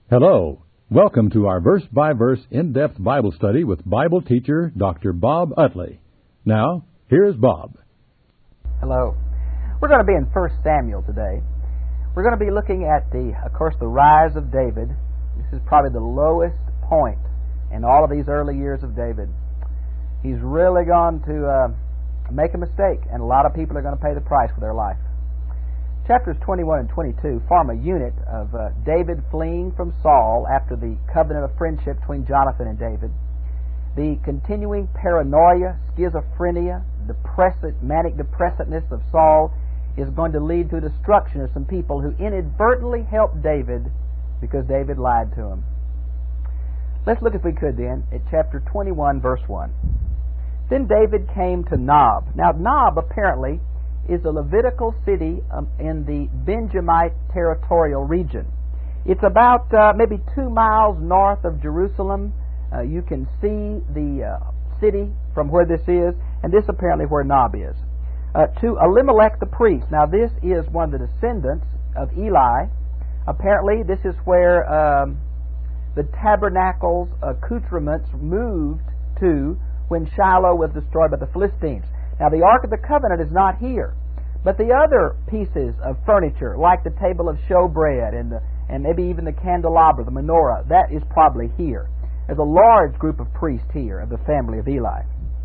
Hello. Welcome to our verse-by-verse in-depth Bible study with Bible teacher Dr. Bob Utley. Now, here's Bob. Hello. We're going to be in 1 Samuel today. We're going to be looking at the rise of David. This is probably the lowest point in all of these early years of David. He's really gone to make a mistake, and a lot of people are going to pay the price for their life. Chapters 21 and 22 form a unit of David fleeing from Saul after the covenant of friendship between Jonathan and David. The continuing paranoia, schizophrenia, manic depressiveness of Saul is going to lead to destruction of some people who inadvertently helped David because David lied to him. Let's look, if we could then, at chapter 21, verse 1. Then David came to Nob. Now, Nob apparently is a Levitical city in the Benjamite territorial region. It's about maybe 2 miles north of Jerusalem. You can see the city from where this is, and this apparently where Nob is. To Elimelech the priest. Now this is one of the descendants of Eli. Apparently this is where the tabernacle's accoutrements moved to when Shiloh was destroyed by the Philistines. Now, the Ark of the Covenant is not here, but the other pieces of furniture, like the table of showbread and maybe even the candelabra, the menorah, that is probably here. There's a large group of priests here of the family of Eli.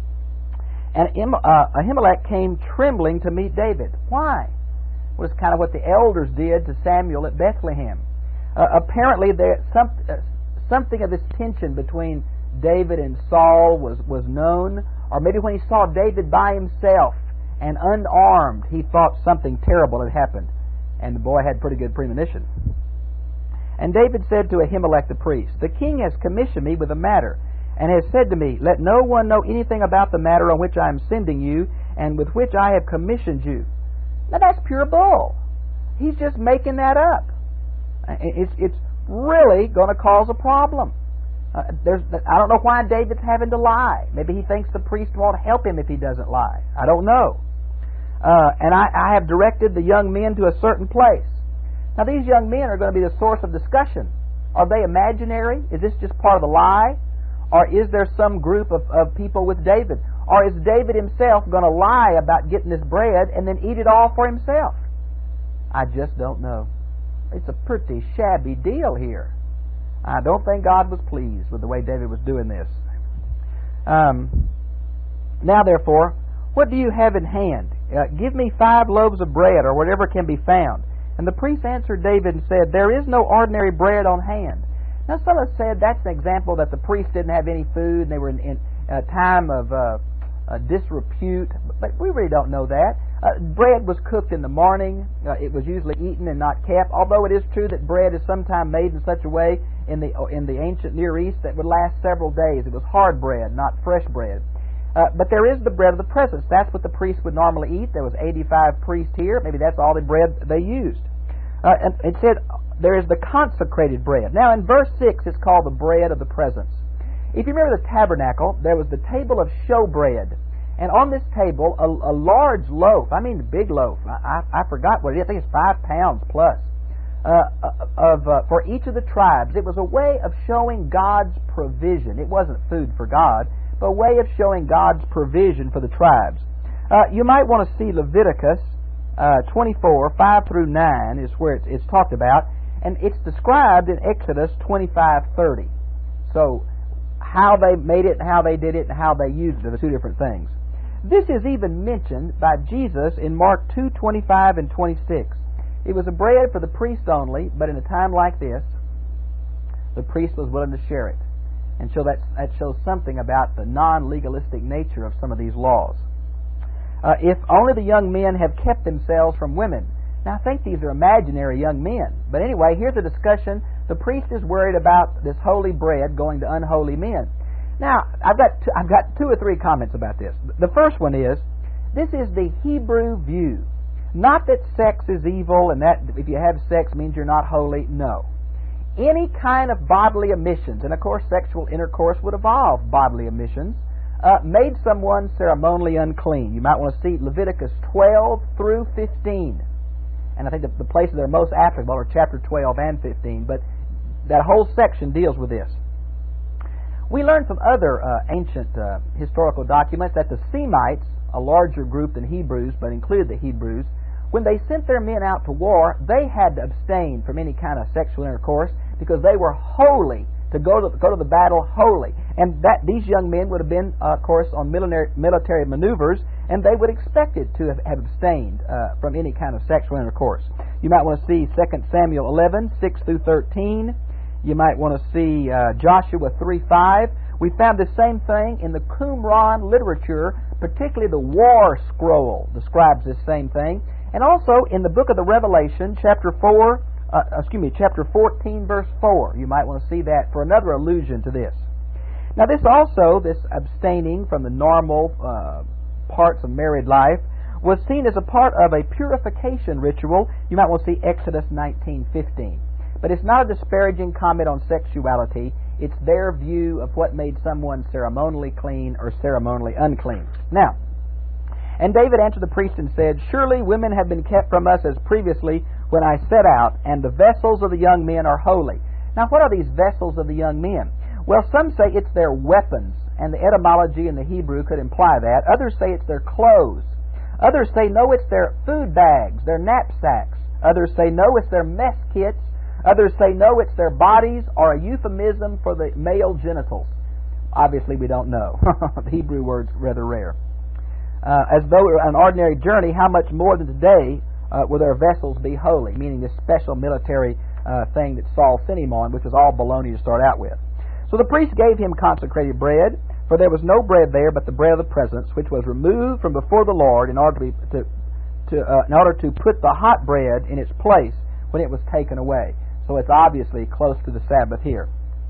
And Ahimelech came trembling to meet David. Why? Well, it's kind of what the elders did to Samuel at Bethlehem. Apparently, something of this tension between David and Saul was known, or maybe when he saw David by himself and unarmed, he thought something terrible had happened. And the boy had pretty good premonition. And David said to Ahimelech the priest, "The king has commissioned me with a matter, and has said to me, 'Let no one know anything about the matter on which I am sending you, and with which I have commissioned you.'" Now that's pure bull. He's just making that up. It's really going to cause a problem. I don't know why David's having to lie. Maybe he thinks the priest won't help him if he doesn't lie. I don't know. And I have directed the young men to a certain place. Now these young men are going to be the source of discussion. Are they imaginary? Is this just part of the lie? Or is there some group of people with David? Or is David himself going to lie about getting this bread and then eat it all for himself? I just don't know. It's a pretty shabby deal here. I don't think God was pleased with the way David was doing this. Now, therefore, what do you have in hand? Give me 5 loaves of bread, or whatever can be found. And the priest answered David and said, "There is no ordinary bread on hand." Now, some have said that's an example that the priest didn't have any food, and they were in a time of disrepute. But we really don't know that. Bread was cooked in the morning. It was usually eaten and not kept, although it is true that bread is sometimes made in such a way in the ancient Near East that would last several days. It was hard bread, not fresh bread. But there is the bread of the presence. That's what the priest would normally eat. There was 85 priests here. Maybe that's all the bread they used. And it said there is the consecrated bread. Now in verse 6 it's called the bread of the presence. If you remember the tabernacle, there was the table of showbread. And on this table, a large loaf, I mean a big loaf, I forgot what it is, I think it's 5 pounds plus, for each of the tribes. It was a way of showing God's provision. It wasn't food for God, but a way of showing God's provision for the tribes. You might want to see Leviticus 24, 5 through 9 is where it's talked about, and it's described in Exodus 25:30. So how they made it and how they did it and how they used it are the 2 different things. This is even mentioned by Jesus in Mark 2:25 and 26. It was a bread for the priest only, but in a time like this, the priest was willing to share it. And so that shows something about the non-legalistic nature of some of these laws. If only the young men have kept themselves from women. Now I think these are imaginary young men. But anyway, here's a discussion. The priest is worried about this holy bread going to unholy men. Now, I've got 2 or 3 comments about this. The first one is, this is the Hebrew view. Not that sex is evil and that if you have sex means you're not holy. No. Any kind of bodily emissions, and of course sexual intercourse would involve bodily emissions, made someone ceremonially unclean. You might want to see Leviticus 12 through 15. And I think the places that are most applicable are chapter 12 and 15. But That whole section deals with this. We learn from other ancient historical documents that the Semites, a larger group than Hebrews, but included the Hebrews, when they sent their men out to war, they had to abstain from any kind of sexual intercourse because they were holy, to go to the battle holy. And that these young men would have been, of course, on military maneuvers, and they would expect it to have abstained from any kind of sexual intercourse. You might want to see 2 Samuel 11, 6 through 13. You might want to see Joshua 3:5. We found the same thing in the Qumran literature, particularly the War Scroll describes this same thing. And also in the book of the Revelation, chapter 14, verse 4. You might want to see that for another allusion to this. Now this abstaining from the normal parts of married life, was seen as a part of a purification ritual. You might want to see Exodus 19:15. But it's not a disparaging comment on sexuality. It's their view of what made someone ceremonially clean or ceremonially unclean. Now, and David answered the priest and said, "Surely women have been kept from us as previously when I set out, and the vessels of the young men are holy." Now, what are these vessels of the young men? Well, some say it's their weapons, and the etymology in the Hebrew could imply that. Others say it's their clothes. Others say, no, it's their food bags, their knapsacks. Others say, no, it's their mess kits. Others say, no, it's their bodies, or a euphemism for the male genitals. Obviously, we don't know. The Hebrew word's rather rare. As though it were an ordinary journey, how much more than today will their vessels be holy, meaning this special military thing that Saul sent him on, which was all baloney to start out with. So the priest gave him consecrated bread, for there was no bread there but the bread of the presence, which was removed from before the Lord in order to put the hot bread in its place when it was taken away. So it's obviously close to the Sabbath here.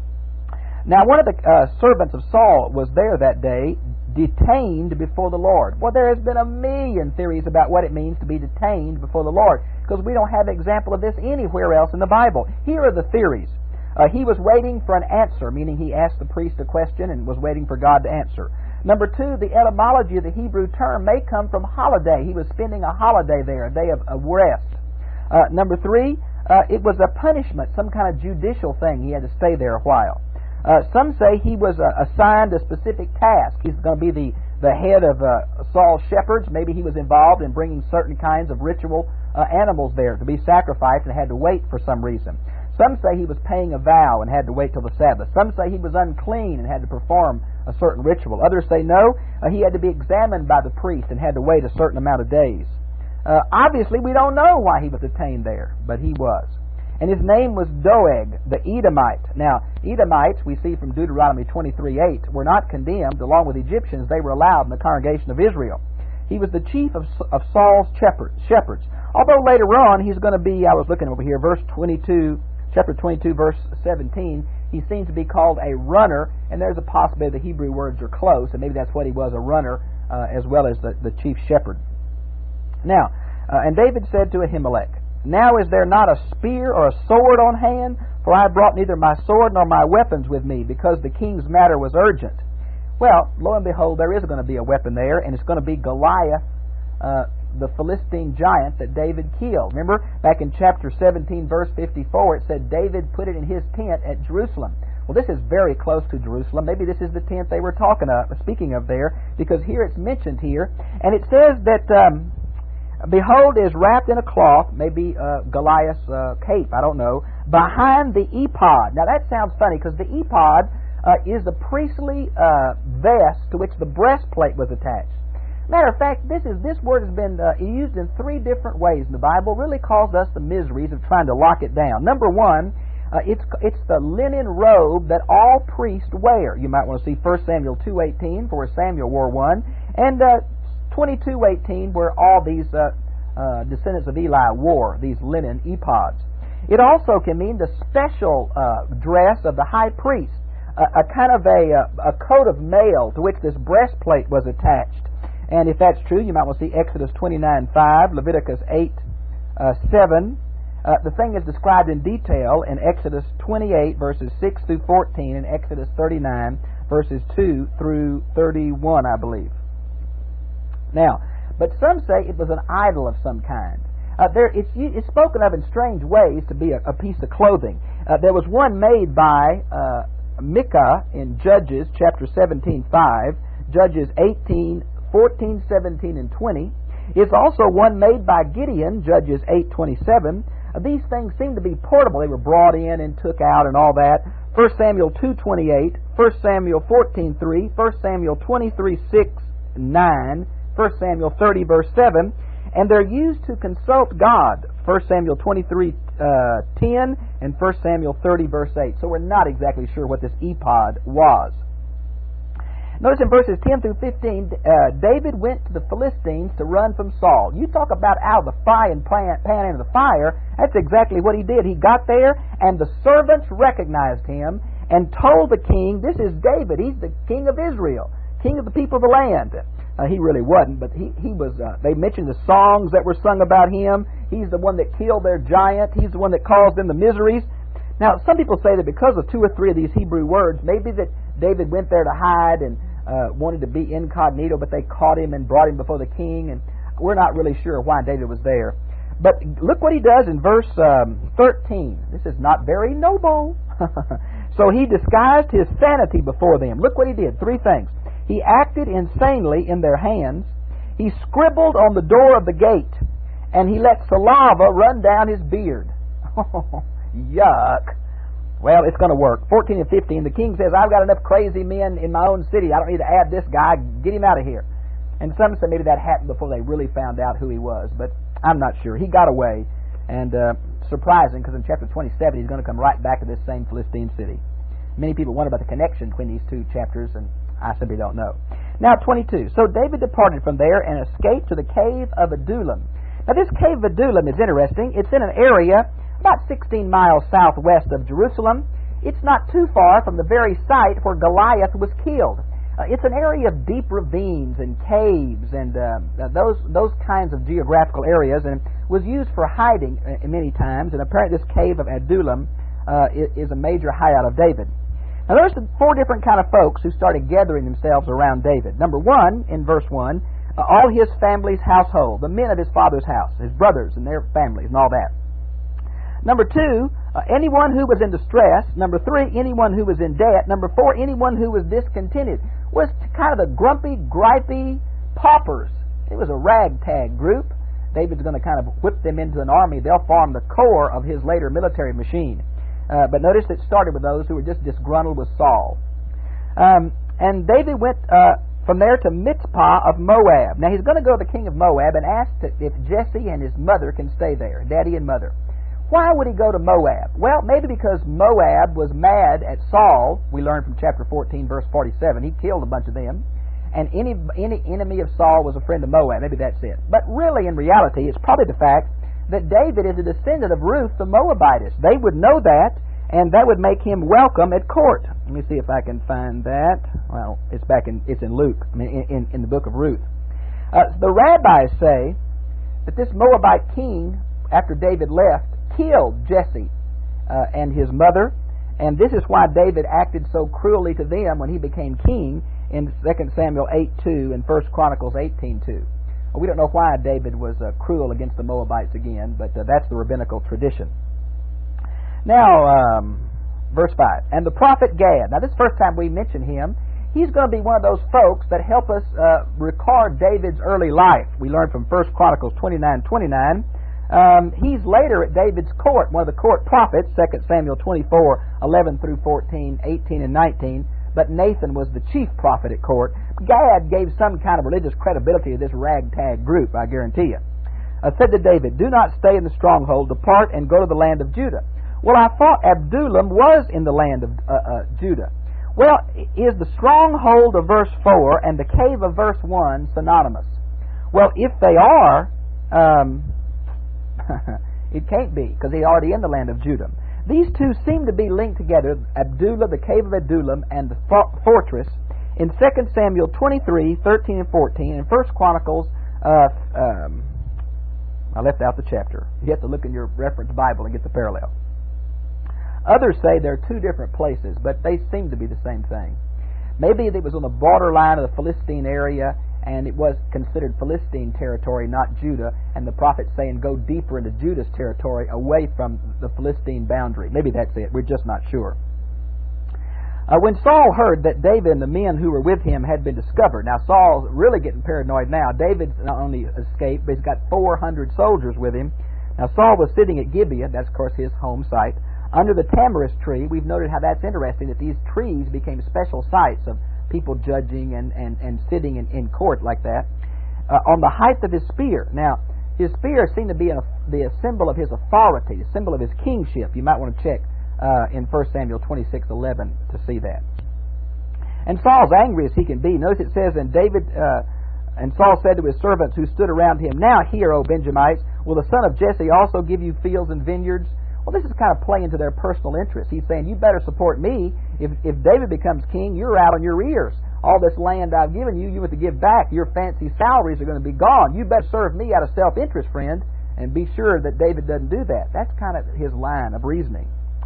Now, one of the servants of Saul was there that day, detained before the Lord. Well, there has been a million theories about what it means to be detained before the Lord, because we don't have an example of this anywhere else in the Bible. Here are the theories. He was waiting for an answer, meaning he asked the priest a question and was waiting for God to answer. Number two, the etymology of the Hebrew term may come from holiday. He was spending a holiday there, a day of rest. Number three, it was a punishment, some kind of judicial thing. He had to stay there a while. Some say he was assigned a specific task. He's going to be the head of Saul's shepherds. Maybe he was involved in bringing certain kinds of ritual animals there to be sacrificed and had to wait for some reason. Some say he was paying a vow and had to wait till the Sabbath. Some say he was unclean and had to perform a certain ritual. Others say no, he had to be examined by the priest and had to wait a certain amount of days. Obviously, we don't know why he was detained there, but he was. And his name was Doeg, the Edomite. Now, Edomites, we see from Deuteronomy 23:8, were not condemned. Along with Egyptians, they were allowed in the congregation of Israel. He was the chief of Saul's shepherds. Although later on, he's going to be, I was looking over here, chapter 22, verse 17, he seems to be called a runner, and there's a possibility the Hebrew words are close, and maybe that's what he was, a runner, as well as the chief shepherd. Now, and David said to Ahimelech, "Now is there not a spear or a sword on hand? For I brought neither my sword nor my weapons with me, because the king's matter was urgent." Well, lo and behold, there is going to be a weapon there, and it's going to be Goliath, the Philistine giant that David killed. Remember, back in chapter 17, verse 54, it said David put it in his tent at Jerusalem. Well, this is very close to Jerusalem. Maybe this is the tent they were speaking of there, because here it's mentioned here. And it says that, "Behold, is wrapped in a cloth," maybe Goliath's cape, I don't know, "behind the ephod." Now that sounds funny, because the ephod is the priestly vest to which the breastplate was attached. Matter of fact, this word has been used in three different ways in the Bible. Really caused us the miseries of trying to lock it down. Number one, it's the linen robe that all priests wear. You might want to see 1 Samuel 2:18, for Samuel wore one, and 22:18, where all these descendants of Eli wore these linen ephods. It also can mean the special dress of the high priest, a kind of a coat of mail to which this breastplate was attached. And if that's true, you might want to see Exodus 29:5, Leviticus 8:7. The thing is described in detail in Exodus 28, verses 6 through 14, and Exodus 39, verses 2 through 31, I believe. Now, but some say it was an idol of some kind. It's spoken of in strange ways to be a piece of clothing. There was one made by Micah in Judges chapter 17:5, Judges 18, 14, 17, and 20. It's also one made by Gideon, Judges 8:27. These things seem to be portable. They were brought in and took out and all that. 1 Samuel 2:28, 1 Samuel 14:3, 1 Samuel 23:6, 9, 1 Samuel 30 verse 7, and they're used to consult God. 1 Samuel 23:10 and 1 Samuel 30 verse 8. So we're not exactly sure what this ephod was. Notice in verses 10 through 15, David went to the Philistines to run from Saul. You talk about out of the frying pan into the fire. That's exactly what he did. He got there, and the servants recognized him and told the king, "This is David. He's the king of Israel, king of the people of the land." He really wasn't, but he was. They mentioned the songs that were sung about him. He's the one that killed their giant. He's the one that caused them the miseries. Now, some people say that because of 2 or 3 of these Hebrew words, maybe that David went there to hide and wanted to be incognito, but they caught him and brought him before the king, and we're not really sure why David was there. But look what he does in verse 13. This is not very noble. So he disguised his sanity before them. Look what he did. 3 things. He acted insanely in their hands. He scribbled on the door of the gate, and he let saliva run down his beard. Yuck. Well, it's going to work. 14 and 15, the king says, "I've got enough crazy men in my own city. I don't need to add this guy. Get him out of here." And some say maybe that happened before they really found out who he was, but I'm not sure. He got away, and surprising, because in chapter 27 he's going to come right back to this same Philistine city. Many people wonder about the connection between these 2 chapters, and I simply don't know. Now 22. So David departed from there and escaped to the cave of Adullam. Now this cave of Adullam is interesting. It's in an area about 16 miles southwest of Jerusalem. It's not too far from the very site where Goliath was killed. It's an area of deep ravines and caves and those kinds of geographical areas, and was used for hiding many times. And apparently this cave of Adullam is a major hideout of David. Now there's 4 different kind of folks who started gathering themselves around David. Number 1, in verse 1, all his family's household, the men of his father's house, his brothers and their families and all that. Number 2, anyone who was in distress. Number 3, anyone who was in debt. Number 4, anyone who was discontented. Was kind of the grumpy, gripey paupers. It was a ragtag group. David's going to kind of whip them into an army. They'll form the core of his later military machine. But notice it started with those who were just disgruntled with Saul. And David went from there to Mizpah of Moab. Now he's going to go to the king of Moab and ask if Jesse and his mother can stay there, daddy and mother. Why would he go to Moab? Well, maybe because Moab was mad at Saul. We learned from chapter 14, verse 47. He killed a bunch of them. And any enemy of Saul was a friend of Moab. Maybe that's it. But really, in reality, it's probably the fact that David is a descendant of Ruth the Moabitess. They would know that, and that would make him welcome at court. Let me see if I can find that. Well, it's in Luke, in the book of Ruth. The rabbis say that this Moabite king, after David left, killed Jesse and his mother, and this is why David acted so cruelly to them when he became king in 2 Samuel 8:2 and 1 Chronicles 18:2. We don't know why David was cruel against the Moabites again, but that's the rabbinical tradition. Now, verse 5. And the prophet Gad. Now, this is the first time we mention him. He's going to be one of those folks that help us record David's early life. We learned from 1 Chronicles 29:29. He's later at David's court, one of the court prophets, 2 Samuel 24:11 through 14, 18, and 19. But Nathan was the chief prophet at court. Gad gave some kind of religious credibility to this ragtag group, I guarantee you. Said to David, "Do not stay in the stronghold. Depart and go to the land of Judah." Well, I thought Adullam was in the land of Judah. Well, is the stronghold of verse 4 and the cave of verse 1 synonymous? Well, if they are, it can't be, because he's already in the land of Judah. These two seem to be linked together, Adullam, the cave of Adullam, and the fortress, in 2 Samuel 23:13 and 14, and 1 Chronicles, I left out the chapter. You have to look in your reference Bible and get the parallel. Others say they're 2 different places, but they seem to be the same thing. Maybe it was on the borderline of the Philistine area, and it was considered Philistine territory, not Judah, and the prophet's saying go deeper into Judah's territory away from the Philistine boundary. Maybe that's it. We're just not sure. When Saul heard that David and the men who were with him had been discovered, now Saul's really getting paranoid now. David's not only escaped, but he's got 400 soldiers with him. Now Saul was sitting at Gibeah, that's of course his home site, under the tamarisk tree. We've noted how that's interesting, that these trees became special sites of people judging and sitting in court like that, on the height of his spear. Now, his spear seemed to be the symbol of his authority, a symbol of his kingship. You might want to check in 1 Samuel 26:11 to see that. And Saul's angry as he can be. Notice it says, and Saul said to his servants who stood around him, now hear, O Benjamites, will the son of Jesse also give you fields and vineyards? Well, this is kind of playing to their personal interest. He's saying, you better support me. If David becomes king, you're out on your ears. All this land I've given you, you have to give back. Your fancy salaries are going to be gone. You better serve me out of self-interest, friend, and be sure that David doesn't do that. That's kind of his line of reasoning.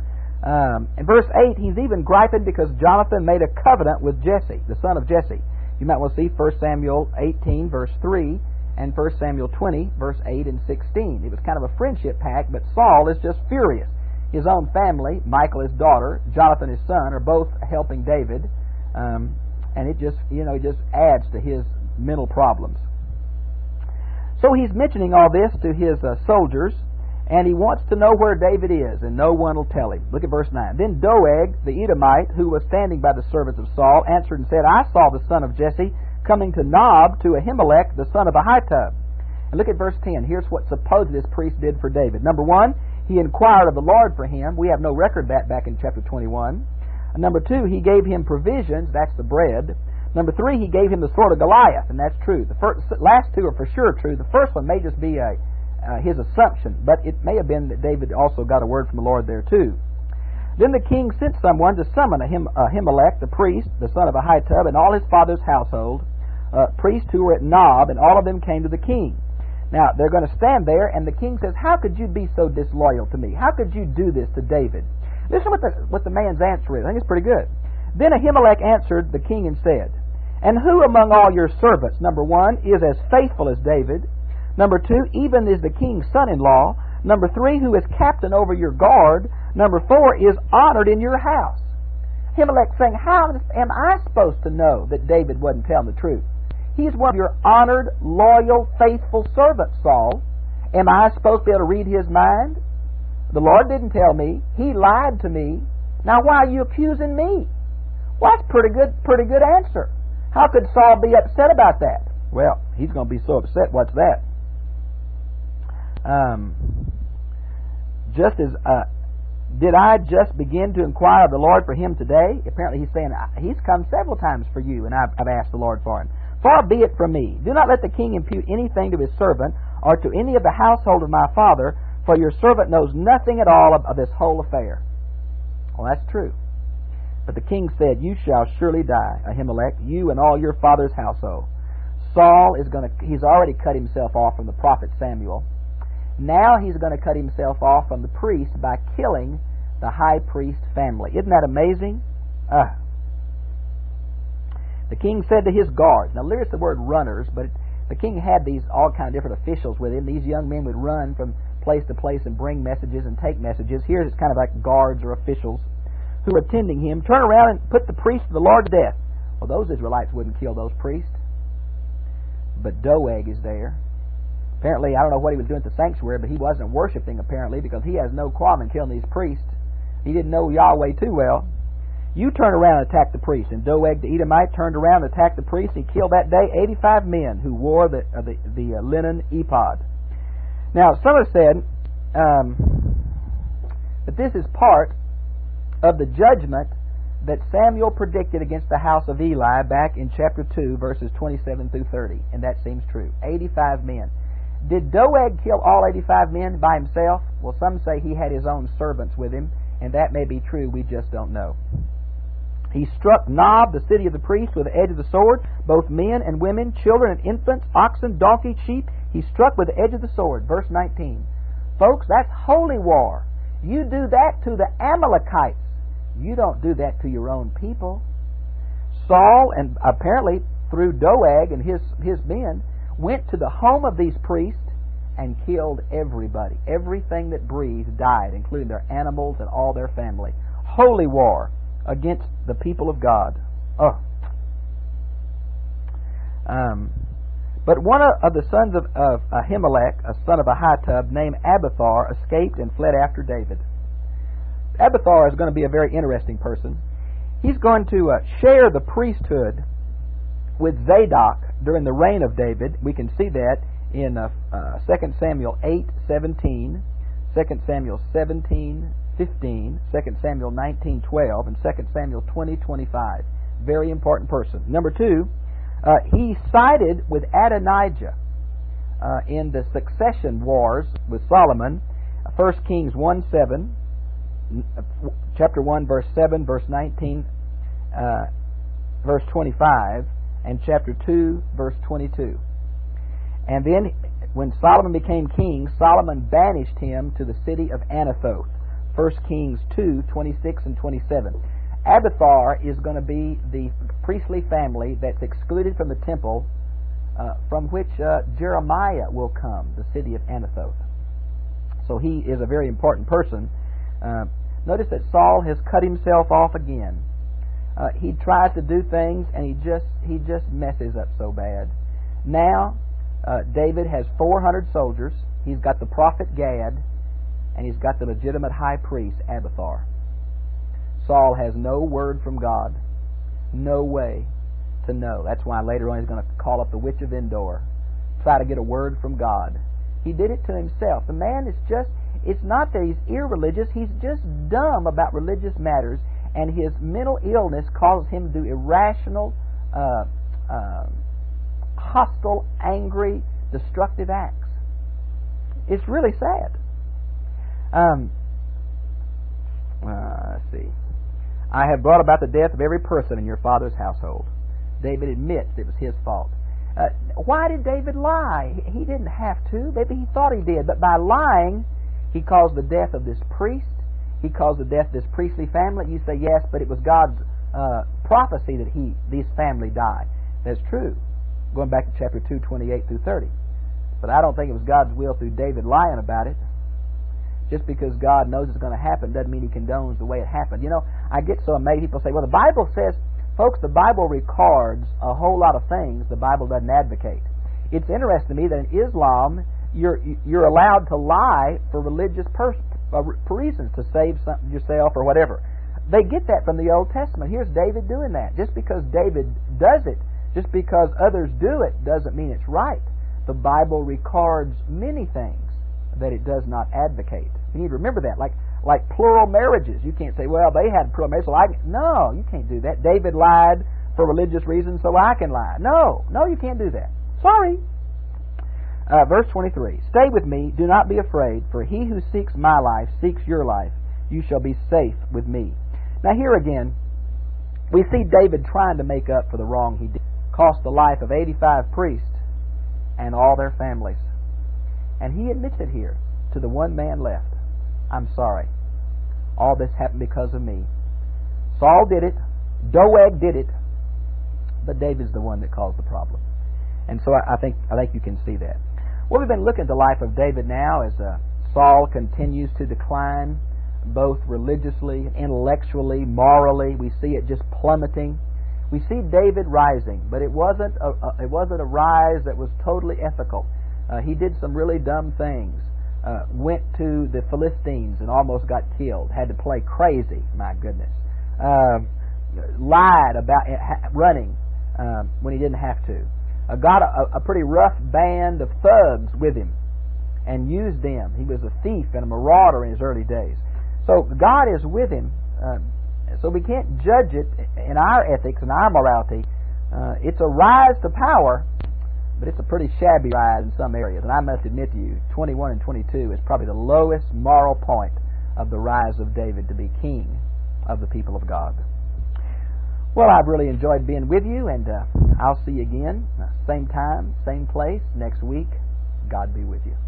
In verse 8, he's even griping because Jonathan made a covenant with Jesse, the son of Jesse. You might want to see 1 Samuel 18, verse 3, and 1 Samuel 20, verse 8 and 16. It was kind of a friendship pact, but Saul is just furious. His own family, Michal his daughter, Jonathan his son, are both helping David, and it just adds to his mental problems. So he's mentioning all this to his soldiers, and he wants to know where David is, and no one will tell him. Look at verse 9. Then Doeg, the Edomite, who was standing by the servants of Saul, answered and said, I saw the son of Jesse coming to Nob to Ahimelech, the son of Ahitub. And look at verse 10. Here's what supposedly this priest did for David. Number 1, he inquired of the Lord for him. We have no record of that back in chapter 21. And number 2, he gave him provisions. That's the bread. Number 3, he gave him the sword of Goliath, and that's true. The last two are for sure true. The first one may just be his assumption, but it may have been that David also got a word from the Lord there too. Then the king sent someone to summon Ahimelech, the priest, the son of Ahitub, and all his father's household, priests who were at Nob, and all of them came to the king. Now, they're going to stand there, and the king says, how could you be so disloyal to me? How could you do this to David? Listen what the man's answer is. I think it's pretty good. Then Ahimelech answered the king and said, and who among all your servants, number 1, is as faithful as David? Number 2, even is the king's son-in-law. Number 3, who is captain over your guard. Number 4, is honored in your house. Ahimelech saying, how am I supposed to know that David wasn't telling the truth? He's one of your honored, loyal, faithful servants, Saul. Am I supposed to be able to read his mind? The Lord didn't tell me. He lied to me. Now why are you accusing me? Well, that's pretty good answer. How could Saul be upset about that? Well, he's going to be so upset. What's that? Did I just begin to inquire of the Lord for him today? Apparently he's saying, he's come several times for you, and I've asked the Lord for him. Far be it from me. Do not let the king impute anything to his servant, or to any of the household of my father, for your servant knows nothing at all of this whole affair. Well, that's true. But the king said, you shall surely die, Ahimelech, you and all your father's household. Saul he's already cut himself off from the prophet Samuel. Now he's going to cut himself off from the priest by killing the high priest family. Isn't that amazing? The king said to his guards, now there's the word runners, but the king had these all kind of different officials with him. These young men would run from place to place and bring messages and take messages. Here it's kind of like guards or officials who are attending him. Turn around and put the priest of the Lord to death. Well, those Israelites wouldn't kill those priests. But Doeg is there. Apparently, I don't know what he was doing at the sanctuary, but he wasn't worshiping, apparently, because he has no qualm in killing these priests. He didn't know Yahweh too well. You turn around and attack the priest. And Doeg the Edomite turned around and attacked the priest. He killed that day 85 men who wore the linen ephod. Now, some have said that this is part of the judgment that Samuel predicted against the house of Eli back in chapter 2, verses 27 through 30. And that seems true. 85 men. Did Doeg kill all 85 men by himself? Well, some say he had his own servants with him, and that may be true. We just don't know. He struck Nob, the city of the priests, with the edge of the sword, both men and women, children and infants, oxen, donkeys, sheep. He struck with the edge of the sword. Verse 19. Folks, that's holy war. You do that to the Amalekites. You don't do that to your own people. Saul and apparently through Doeg and his men, went to the home of these priests and killed everybody. Everything that breathed died, including their animals and all their family. Holy war against the people of God. But one of the sons of Ahimelech, a son of Ahitub, named Abiathar, escaped and fled after David. Abiathar is going to be a very interesting person. He's going to share the priesthood with Zadok during the reign of David. We can see that in 2 Samuel 8:17, 2 Samuel 17:15, 2 Samuel 19:12, and 2 Samuel 20:25. Very important person. Number two, he sided with Adonijah in the succession wars with Solomon. 1 Kings 1:7, chapter 1, verse 7, verse 19, verse 25, and chapter 2, verse 22. And then, when Solomon became king, Solomon banished him to the city of Anathoth. 1 Kings 2:26 and 27. Abiathar is going to be the priestly family that's excluded from the temple, from which Jeremiah will come, the city of Anathoth. So he is a very important person. Notice that Saul has cut himself off again. He tries to do things and he just messes up so bad. Now David has 400 soldiers. He's got the prophet Gad, and he's got the legitimate high priest Abiathar. Saul has no word from God, no way to know. That's why later on he's going to call up the witch of Endor, try to get a word from God. He did it to himself. The man is just, it's not that he's irreligious, he's just dumb about religious matters, and his mental illness causes him to do irrational, hostile, angry, destructive acts. It's really sad. Let's see. I have brought about the death of every person in your father's household. David admits it was his fault. Why did David lie? He didn't have to. Maybe he thought he did. But by lying, he caused the death of this priest. He caused the death of this priestly family. You say, yes, but it was God's prophecy that this family die. That's true. Going back to chapter 2, 28 through 30. But I don't think it was God's will through David lying about it. Just because God knows it's going to happen doesn't mean He condones the way it happened. You know, I get so amazed. People say, well, the Bible says, folks, the Bible records a whole lot of things the Bible doesn't advocate. It's interesting to me that in Islam, you're allowed to lie for religious reasons, to save yourself or whatever. They get that from the Old Testament. Here's David doing that. Just because David does it, just because others do it, doesn't mean it's right. The Bible records many things that it does not advocate. You need to remember that. Like plural marriages. You can't say, well, they had plural marriage, so No, you can't do that. David lied for religious reasons, so I can lie. No, you can't do that. Sorry. Verse 23. Stay with me, do not be afraid, for he who seeks my life seeks your life. You shall be safe with me. Now here again, we see David trying to make up for the wrong he did. Cost the life of 85 priests and all their families. And he admits it here to the one man left. I'm sorry. All this happened because of me. Saul did it. Doeg did it. But David's the one that caused the problem. And so I think you can see that. Well, we've been looking at the life of David now as Saul continues to decline, both religiously, intellectually, morally. We see it just plummeting. We see David rising, but it wasn't a rise that was totally ethical. He did some really dumb things. Went to the Philistines and almost got killed. Had to play crazy, my goodness. Lied about running when he didn't have to. Got a pretty rough band of thugs with him and used them. He was a thief and a marauder in his early days. So God is with him. So we can't judge it in our ethics and our morality. It's a rise to power, but it's a pretty shabby rise in some areas. And I must admit to you, 21 and 22 is probably the lowest moral point of the rise of David to be king of the people of God. Well, I've really enjoyed being with you, and I'll see you again, same time, same place, next week. God be with you.